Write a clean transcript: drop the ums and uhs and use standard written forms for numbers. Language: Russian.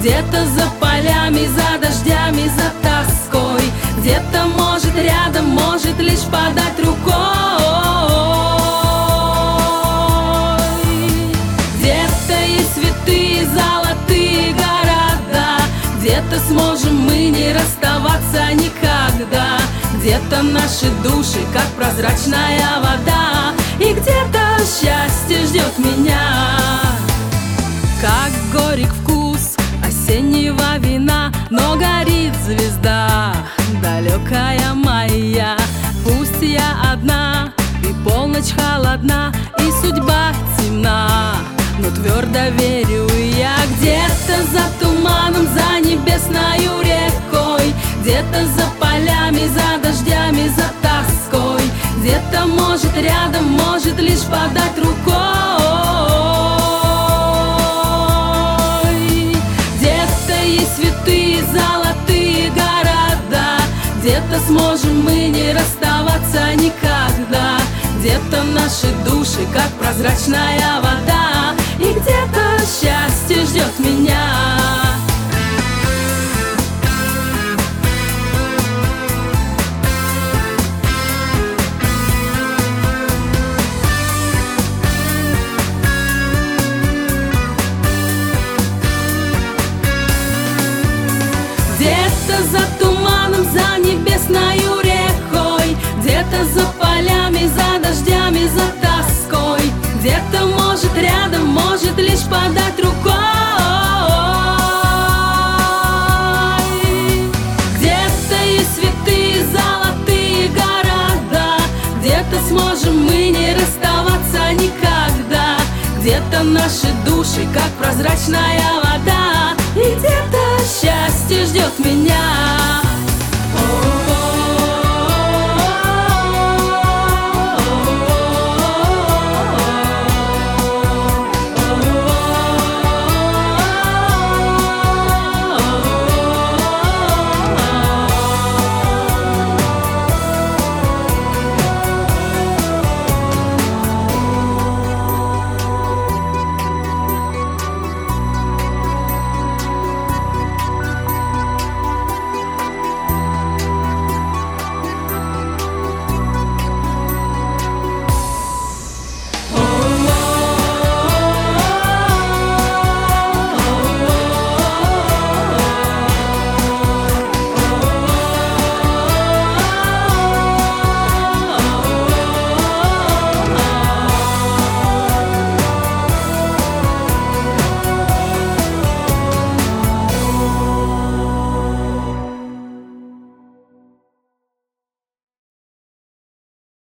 где-то за полями, за дождями, за тоской, где-то, может, рядом, может, лишь подать рукой. Где-то есть святые золотые города, где-то сможем мы не расставаться никогда, где-то наши души, как прозрачная вода, и где-то счастье ждет меня. Как горек вкус осеннего вина, но горит звезда далекая моя. Пусть я одна, и полночь холодна, и судьба темна, но твердо верю я. Где-то за туманом, за небесною рекой, где-то за полями, за дождями, за тоской, где-то, может, рядом, может, лишь подать рукой. Где-то есть святые золотые города, где-то сможем мы не расставаться никогда, где-то наши души, как прозрачная вода, и где-то счастье ждет меня. Где-то за туманом, за небесною рекой, где-то за полями, за дождями, за тоской, где-то, может, рядом, может, лишь подать рукой. Где-то есть святые золотые города, где-то сможем мы не расставаться никогда, где-то наши души, как прозрачная вода,